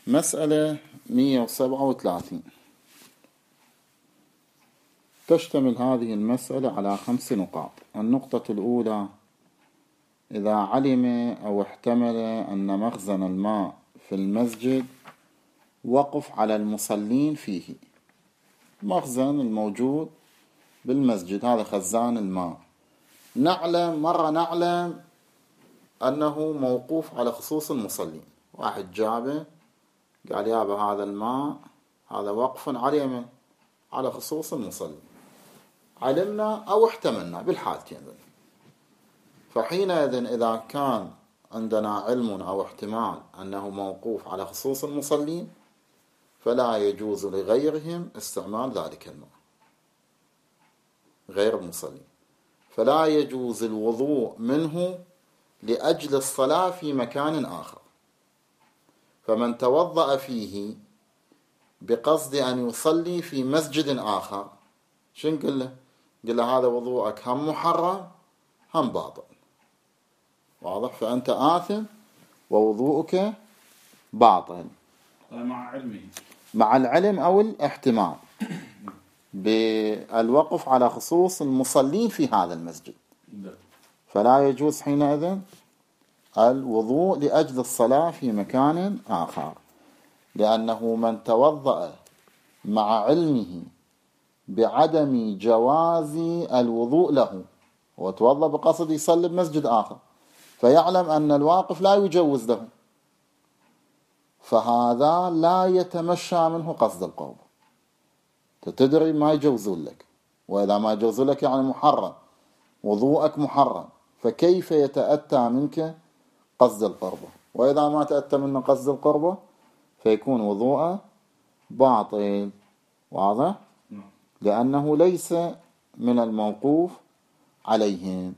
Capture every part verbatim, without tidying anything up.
مسألة مئة وسبعة وثلاثين. تشتمل هذه المسألة على خمس نقاط. النقطة الأولى: إذا علم أو احتمل أن مخزن الماء في المسجد وقف على المصلين فيه. مخزن الموجود بالمسجد هذا خزان الماء، نعلم مرة نعلم أنه موقوف على خصوص المصلين. واحد جابه قال يابا هذا الماء هذا وقف عليه على خصوص المصلين، علمنا أو احتملنا بالحالتين. فحينئذ إذا كان عندنا علم أو احتمال أنه موقوف على خصوص المصلين فلا يجوز لغيرهم استعمال ذلك الماء، غير المصلين، فلا يجوز الوضوء منه لأجل الصلاة في مكان آخر. فمن توضأ فيه بقصد أن يصلي في مسجد آخر شو نقول له؟ نقول له هذا وضوءك هم محرم هم باطل. واضح؟ فأنت آثم ووضوءك باطل مع علمه، مع العلم أو الاحتمال بالوقف على خصوص المصلين في هذا المسجد. فلا يجوز حينئذ الوضوء لأجل الصلاة في مكان آخر، لأنه من توضأ مع علمه بعدم جواز الوضوء له، وتوضأ بقصد يصلي بمسجد آخر فيعلم أن الواقف لا يجوز له، فهذا لا يتمشى منه قصد القرب. تدري ما يجوزون لك، وإذا ما يجوزون لك يعني محرم، وضوءك محرم، فكيف يتأتى منك قصد القربة؟ وإذا ما تأتى منه قصد القربة فيكون وضوءه باطل. واضح؟ لأنه ليس من الموقوف عليهم.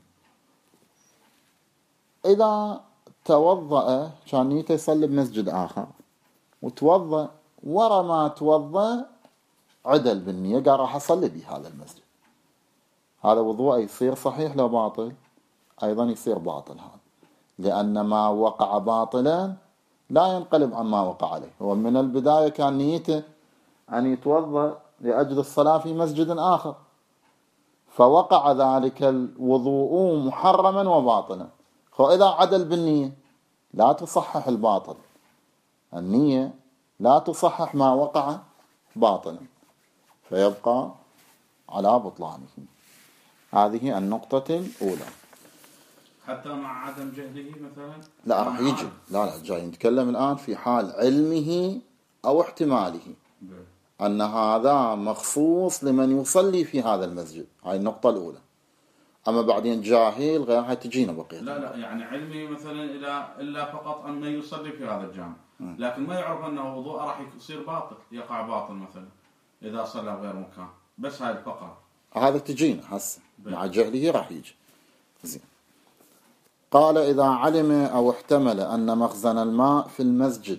إذا توضأ كان نيته يصلي بمسجد آخر وتوضأ، ورا ما توضأ عدل بالنية قال راح أصلي بهذا المسجد، هذا وضوءه يصير صحيح لو باطل؟ أيضا يصير باطل هذا، لأن ما وقع باطلا لا ينقلب عما وقع عليه. هو من البداية كان نيته أن يتوضأ لأجل الصلاة في مسجد آخر، فوقع ذلك الوضوء محرما وباطلا. فإذا عدل بالنية لا تصحح الباطل، النية لا تصحح ما وقع باطلا، فيبقى على بطلانه. هذه النقطة الأولى. حتى مع عدم جهله مثلا؟ لا راح يجي، لا لا جاي نتكلم الآن في حال علمه أو احتماله أن هذا مخصوص لمن يصلي في هذا المسجد. هاي النقطة الأولى. أما بعدين جاهل غير هاي تجينا بقية. لا لا يعني علمه مثلا إلا إلا فقط أنه يصلي في هذا الجامع، لكن ما يعرف أنه وضوء راح يصير باطل، يقع باطل مثلا إذا صلى بغير مكان. بس هاي الفقرة هذا تجينا هسه مع جهله راح يجي. زين. قال إذا علم أو احتمل أن مخزن الماء في المسجد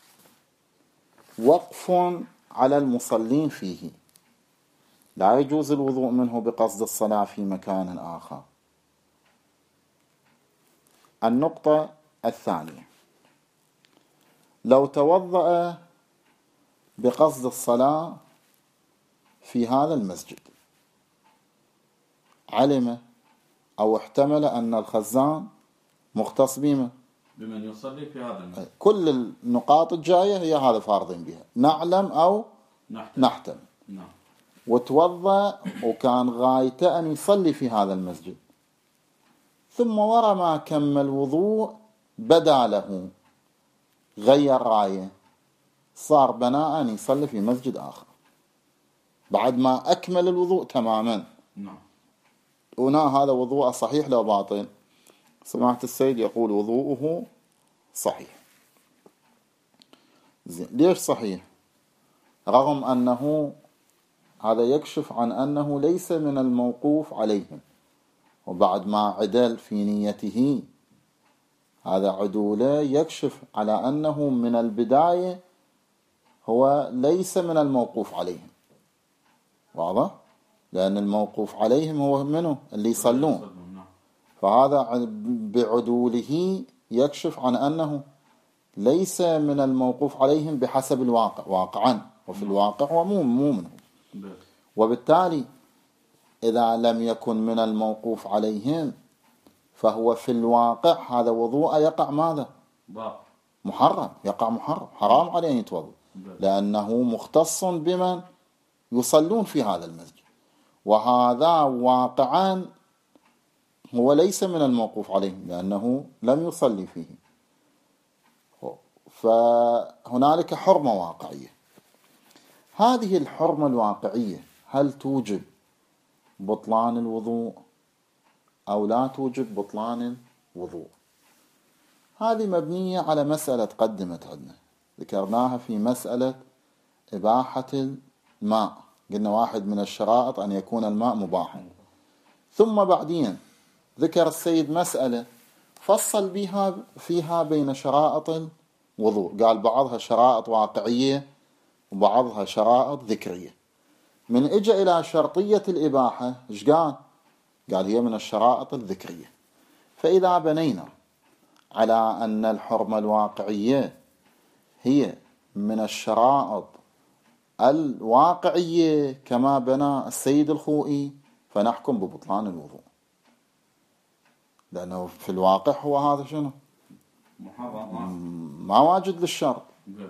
وقف على المصلين فيه لا يجوز الوضوء منه بقصد الصلاة في مكان آخر. النقطة الثانية: لو توضأ بقصد الصلاة في هذا المسجد، علم أو احتمل أن الخزان مختص بما بمن يصلي في هذا المسجد. كل النقاط الجاية هي هذا فارضين بها، نعلم أو نحتمل, نحتمل. نعم. وتوضأ وكان غايته أن يصلي في هذا المسجد، ثم ورا ما كمل وضوء بدا له غير رايه، صار بناء أن يصلي في مسجد آخر بعد ما أكمل الوضوء تماما. نعم. هنا هذا وضوء صحيح لو باطل؟ سماحة السيد يقول وضوءه صحيح. زين. ليش صحيح؟ رغم أنه هذا يكشف عن أنه ليس من الموقوف عليهم، وبعد ما عدل في نيته هذا عدوله يكشف على أنه من البداية هو ليس من الموقوف عليهم. واضح؟ لأن الموقوف عليهم هو منه اللي يصلون، فهذا بعدوله يكشف عن أنه ليس من الموقوف عليهم بحسب الواقع واقعا، وفي الواقع هو مو مو منه. وبالتالي إذا لم يكن من الموقوف عليهم فهو في الواقع هذا وضوء يقع ماذا؟ محرم، يقع محرم، حرام عليه أن يتوضأ، لأنه مختص بمن يصلون في هذا المسجد، وهذا واقعا هو ليس من الموقوف عليهم لأنه لم يصلي فيه. فهنالك حرمة واقعية. هذه الحرمة الواقعية هل توجب بطلان الوضوء أو لا توجب بطلان الوضوء؟ هذه مبنية على مسألة قدمت عندنا ذكرناها في مسألة إباحة الماء. قلنا واحد من الشرائط أن يكون الماء مباحا، ثم بعدين ذكر السيد مسألة فصل بها فيها بين شرائط الوضوء، قال بعضها شرائط واقعية وبعضها شرائط ذكرية. من اجى إلى شرطية الإباحة إيش قال؟ قال هي من الشرائط الذكرية. فإذا بنينا على أن الحرمة الواقعية هي من الشرائط الواقعية كما بنى السيد الخوئي، فنحكم ببطلان الوضوء، لأنه في الواقع هو هذا شنو؟ ما واجد للشرط.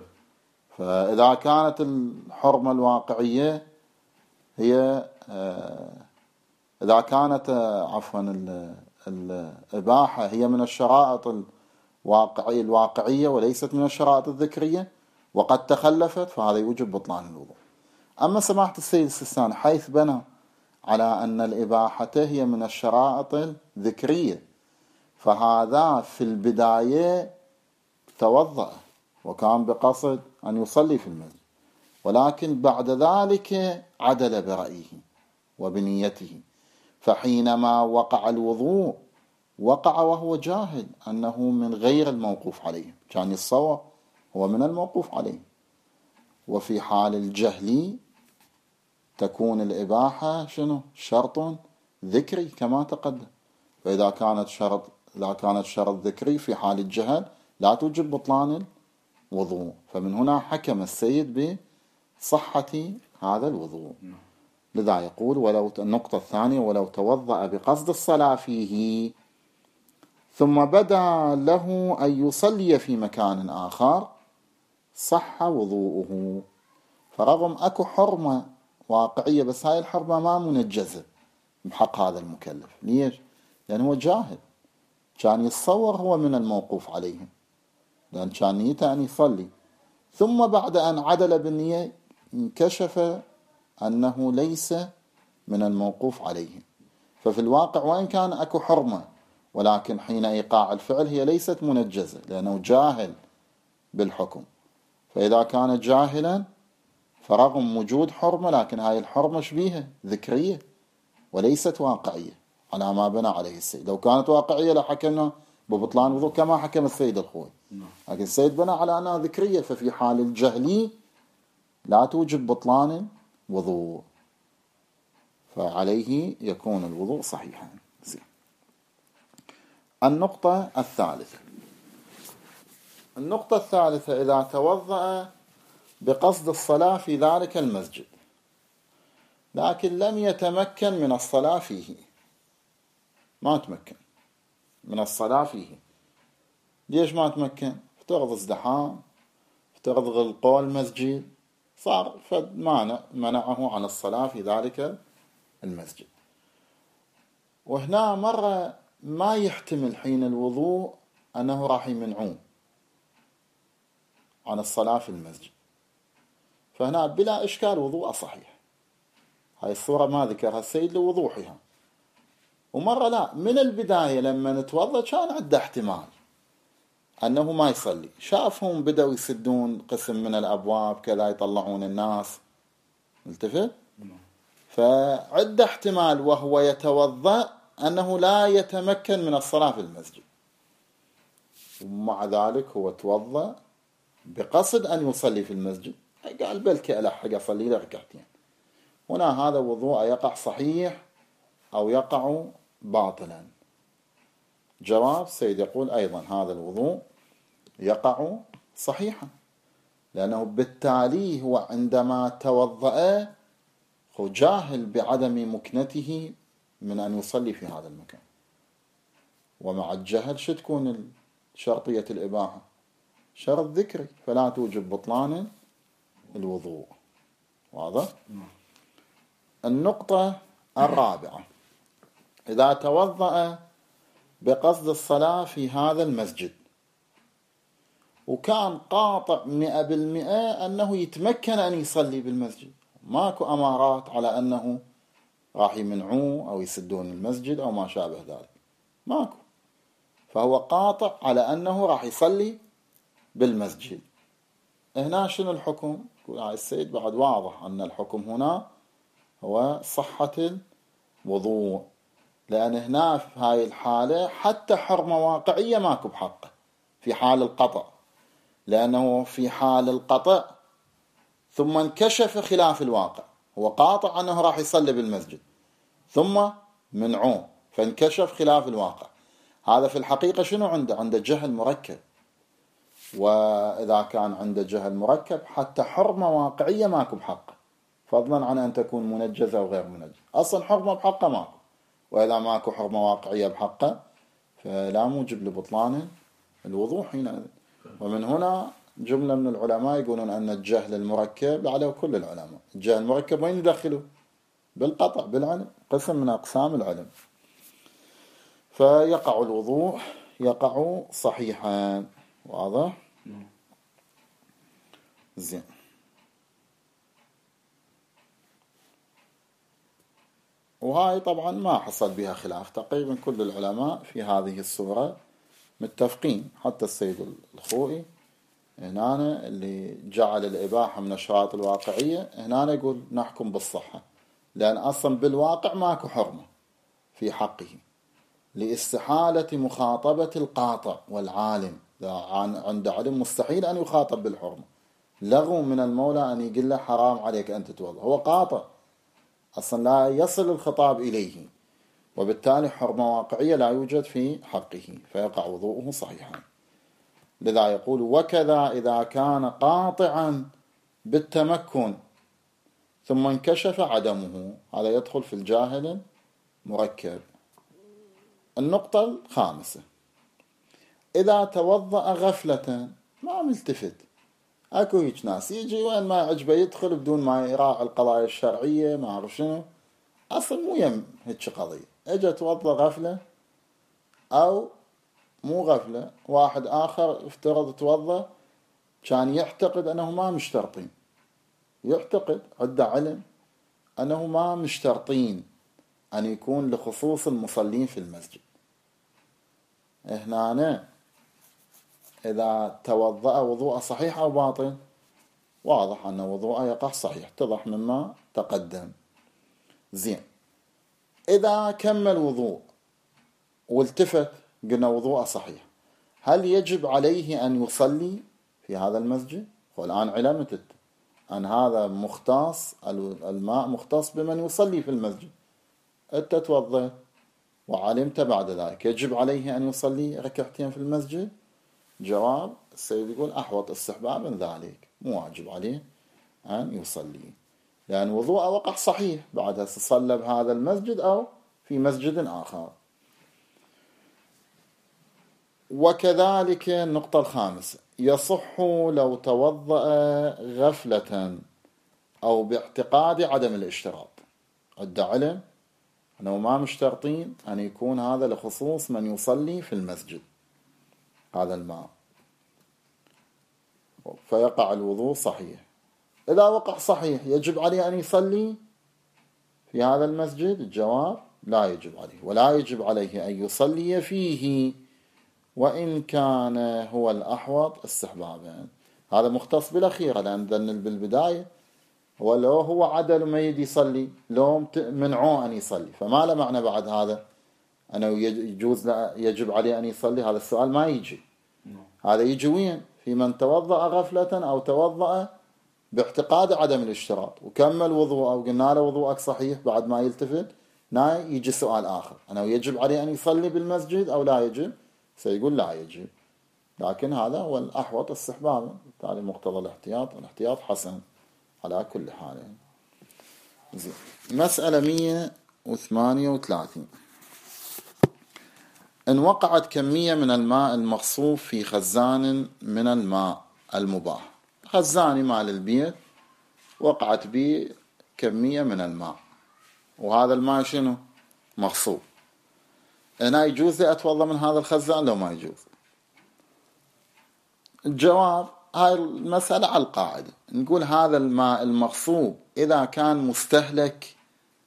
فإذا كانت الحرمة الواقعية هي إذا كانت عفوا الإباحة هي من الشرائط الواقعية الواقعية وليست من الشرائط الذكرية وقد تخلفت، فهذا يوجب بطلان الوضوء. أما سماحة السيد السيستاني حيث بنى على أن الإباحة هي من الشرائط الذكرية، فهذا في البداية توضأ وكان بقصد أن يصلي في المسجد، ولكن بعد ذلك عدل برأيه وبنيته، فحينما وقع الوضوء وقع وهو جاهل أنه من غير الموقوف عليه، كان يتصور هو من الموقوف عليه. وفي حال الجهل تكون الإباحة شنو؟ شرط ذكري كما تقدم. فإذا كانت شرط إذا كانت شرط ذكري في حال الجهل لا توجب بطلان الوضوء. فمن هنا حكم السيد بصحة هذا الوضوء. لذا يقول ولو النقطة الثانية ولو توضأ بقصد الصلاة فيه ثم بدا له أن يصلي في مكان آخر صح وضوءه. فرغم أكو حرمة واقعية بس هاي الحرمة ما منجزة بحق هذا المكلف. ليش؟ لأنه هو جاهل، كان يتصور هو من الموقوف عليه لأن كان نيته أن يصلي، ثم بعد أن عدل بالنية انكشف أنه ليس من الموقوف عليه. ففي الواقع وإن كان أكو حرمة ولكن حين إيقاع الفعل هي ليست منجزة لأنه جاهل بالحكم. فإذا كان جاهلا فرغم وجود حرمة لكن هاي الحرمة شبيهة ذكرية وليست واقعية على ما بنى عليه السيد. لو كانت واقعية لحكمنا ببطلان وضوء كما حكم السيد الخوي، لكن السيد بنى على أنها ذكرية، ففي حال الجهل لا توجب بطلان وضوء، فعليه يكون الوضوء صحيحا. زين. النقطة الثالثة النقطة الثالثة إذا توضأ بقصد الصلاة في ذلك المسجد لكن لم يتمكن من الصلاة فيه، ما تمكن من الصلاة فيه. ليش ما تمكن؟ افترض ازدحام، افترض غلقوا المسجد، صار فد مانع منعه عن الصلاة في ذلك المسجد. وهنا مرة ما يحتمل حين الوضوء أنه راح يمنعون عن الصلاة في المسجد، فهنا بلا إشكال وضوء صحيح. هاي الصورة ما ذكرها السيد لوضوحها. ومرة لا، من البداية لما نتوضأ كان عنده احتمال أنه ما يصلي، شافهم بدأوا يسدون قسم من الأبواب كذا يطلعون الناس، ملتفت؟ فعد احتمال وهو يتوضأ أنه لا يتمكن من الصلاة في المسجد، ومع ذلك هو توضأ بقصد أن يصلي في المسجد، قال بلكي ألحق أصلي له ركعتين. هنا هذا وضوء يقع صحيح أو يقع باطلا؟ جواب السيد يقول أيضا هذا الوضوء يقع صحيحا، لأنه بالتالي هو عندما توضأ هو جاهل بعدم مكنته من أن يصلي في هذا المكان، ومع الجهل شو تكون شرطية الإباحة؟ شرط ذكري، فلا توجب بطلان الوضوء. واضح؟ النقطة الرابعة: إذا توضأ بقصد الصلاة في هذا المسجد وكان قاطع مئة بالمئة أنه يتمكن أن يصلي بالمسجد، ماكو أمارات على أنه راح يمنعوه أو يسدون المسجد أو ما شابه ذلك، ماكو، فهو قاطع على أنه راح يصلي بالمسجد. هنا شنو الحكم؟ يقول السيد بعد واضح أن الحكم هنا هو صحة الوضوء، لأن هنا في هاي الحالة حتى حرمة واقعية ماكو بحقه في حال القطع، لأنه في حال القطع ثم انكشف خلاف الواقع، هو قاطع أنه راح يصلي بالمسجد ثم منعوه فانكشف خلاف الواقع. هذا في الحقيقة شنو عنده؟ عنده جهل مركب، وإذا كان عنده جهل مركب حتى حرمة واقعية ماكو بحقه، فضلا عن أن تكون منجزة أو غير منجزة، أصلا حرمة بحقه ماكو، وإذا ماكو حرمة واقعية بحقه فلا موجب لبطلان الوضوء حينئذ. ومن هنا جملة من العلماء يقولون أن الجهل المركب على كل العلماء، الجهل المركب وين يدخله؟ بالقطع، بالعلم، قسم من أقسام العلم، فيقع الوضوء يقع صحيحا. واضح؟ زين. وهاي طبعا ما حصل بها خلاف، تقريبا كل العلماء في هذه الصورة متفقين، حتى السيد الخوئي هنا اللي جعل الإباحة من الشرائط الواقعية هنا يقول نحكم بالصحة، لأن أصلا بالواقع ماكو حرمة في حقه لاستحالة مخاطبة القاطع والعالم، عند علم مستحيل أن يخاطب بالحرمة، لغو من المولى أن يقول له حرام عليك أن تتوضأ، هو قاطع أصلا لا يصل الخطاب إليه، وبالتالي حرمة واقعية لا يوجد في حقه، فيقع وضوءه صحيحا. لذا يقول وكذا إذا كان قاطعا بالتمكن ثم انكشف عدمه، هذا يدخل في الجاهل مركب. النقطة الخامسة: إذا توضأ غفلة ما ملتفت، أكو هيك ناس يجي وين ما عجبه يدخل بدون ما يراعي القضايا الشرعية، ما أعرف شنو، أصلا مو يم هيك قضية، اجى توضأ غفلة أو مو غفلة، واحد آخر افترض توضأ كان يعتقد أنه ما مشترطين، يعتقد عنده علم أنه ما مشترطين أن يكون لخصوص المصلين في المسجد. هنا إذا توضأ وضوء صحيح أو باطل، واضح أن وضوء يقع صحيح، اتضح مما تقدم. زين، إذا كمل وضوء والتفت قلنا وضوء صحيح، هل يجب عليه أن يصلي في هذا المسجد؟ والآن علمت أن هذا مختص، الماء مختص بمن يصلي في المسجد، أنت توضأ وعلمت بعد ذلك يجب عليه أن يصلي ركعتين في المسجد؟ جواب السيد يقول أحوط استحباب من ذلك، مو واجب عليه أن يصلي، لأن وضوء وقع صحيح، بعدها صلى بهذا المسجد أو في مسجد آخر. وكذلك النقطة الخامسة: يصح لو توضأ غفلة أو باعتقاد عدم الاشتراط، عنده علم أنه ما مشترطين أن يكون هذا لخصوص من يصلي في المسجد هذا الماء، فيقع الوضوء صحيح. إذا وقع صحيح يجب عليه أن يصلي في هذا المسجد؟ الجواب لا يجب عليه، ولا يجب عليه أن يصلي فيه وإن كان هو الأحوط استحبابا. هذا مختص بالأخيرة، لأن بالبداية ولو هو عدل ما يدي يصلي لو منعوه أن يصلي، فما له معنى بعد هذا أنه يجوز يجب عليه أن يصلي. هذا السؤال ما يجي، هذا يجي وين؟ في من توضأ غفلة أو توضأ باعتقاد عدم الاشتراط وكمل وضوء أو قلنا له وضوءك صحيح بعد ما يلتفت، نا يجي سؤال آخر أنه يجب عليه أن يصلي بالمسجد أو لا يجب، سيقول لا يجب. لكن هذا هو الأحوط استحبابا، بالتالي مقتضى الاحتياط، الاحتياط حسن على كل حال. زين. مسألة مئة وثمانية وثلاثين. إن وقعت كمية من الماء المغصوب في خزان من الماء المباح، خزاني مال البيت وقعت به كمية من الماء، وهذا الماء شنو؟ مغصوب. أنا يجوز لي أتوضأ من هذا الخزان لو ما يجوز؟ الجواب هاي المسألة على القاعدة، نقول هذا الماء المغصوب إذا كان مستهلك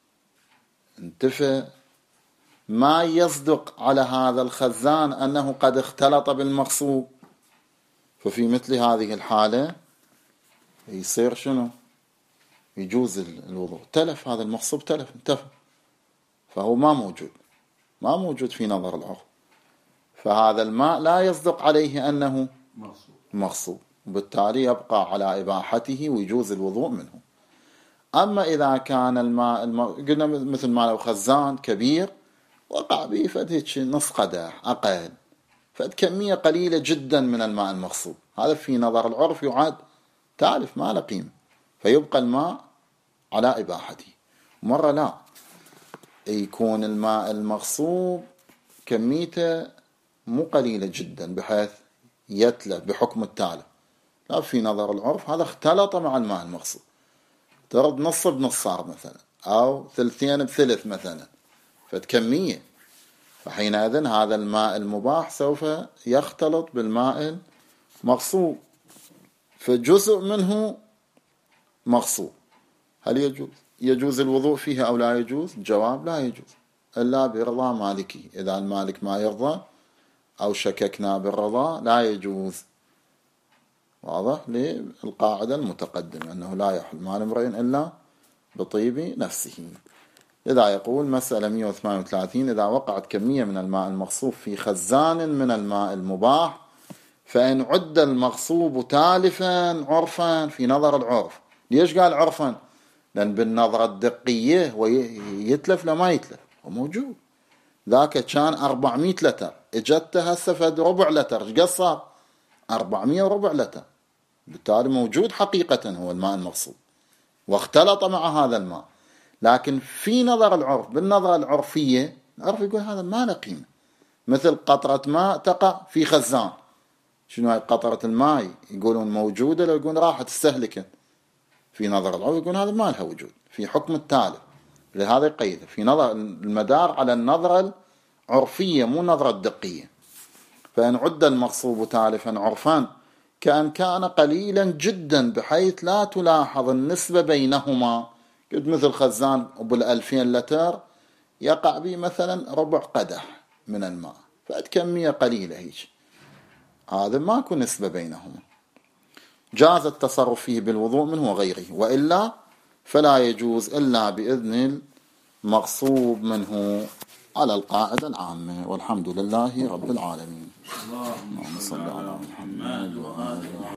انتفى، ما يصدق على هذا الخزان أنه قد اختلط بالمغصوب، ففي مثل هذه الحالة يصير شنو؟ يجوز الوضوء. تلف هذا المغصوب، تلف انتفى، فهو ما موجود، ما موجود في نظر العرف، فهذا الماء لا يصدق عليه أنه مغصوب, مغصوب. وبالتالي يبقى على إباحته ويجوز الوضوء منه. أما إذا كان الماء الم... قلنا مثل ما لو خزان كبير وقع به فد هيك نص قدح أقل، فد كمية قليلة جدا من الماء المغصوب، هذا في نظر العرف يعد تالف ما له قيمة، فيبقى الماء على إباحته. مرة لا، يكون الماء المغصوب كميته مو قليلة جدا بحيث يتلف بحكم التالف، لا، في نظر العرف هذا اختلط مع الماء المغصوب، ترد نص بنص صار مثلا، أو ثلثين بثلث مثلا، فكمية، فحينئذ هذا الماء المباح سوف يختلط بالماء المغصوب، فجزء منه مغصوب. هل يجوز يجوز الوضوء فيها أو لا يجوز؟ الجواب لا يجوز إلا برضا مالكي. إذا المالك ما يرضى أو شككنا بالرضا لا يجوز. واضح للقاعدة المتقدمة أنه لا يحل مال امرئ إلا بطيب نفسه. إذا يقول مسألة مئة وثمانية وثلاثين: إذا وقعت كمية من الماء المغصوب في خزان من الماء المباح، فإن عد المغصوب تالفا عرفا في نظر العرف. ليش قال عرفا؟ لأن بالنظرة الدقية ويتلف لما يتلف وموجود. ذاك كان أربعمائة لتر، اجت هسه فد ربع لتر، ايش قد صار؟ أربعمائة وربع لتر، بالتالي موجود حقيقة هو الماء المغصوب واختلط مع هذا الماء. لكن في نظر العرف، بالنظرة العرفية، العرف يقول هذا ما له قيمة، مثل قطرة ماء تقع في خزان. شنو هاي قطرة الماء؟ يقولون موجودة، لو يقولون راحت استهلكت، في نظر العرف يقول هذا ما لها وجود في حكم التالف. لهذا يقيد في نظر المدار على النظرة العرفية مو النظرة الدقية. فإن عد المغصوب تالفا عرفا كأن كان قليلا جدا بحيث لا تلاحظ النسبة بينهما، قد مثل خزان وبالألفين لتر يقع به مثلا ربع قدح من الماء، فكمية قليلة هيك، هذا ما يكون نسبة بينهما، جاز التصرف فيه بالوضوء منه وغيره، وإلا فلا يجوز إلا بإذن المغصوب منه على القاعدة العامة. والحمد لله رب العالمين. اللهم صل على محمد وآله